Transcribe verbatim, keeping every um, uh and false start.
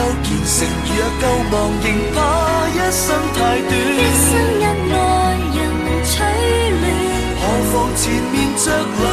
虔诚若舊忘，仍怕一生太短。一生因愛人取亂，何妨纏綿着流。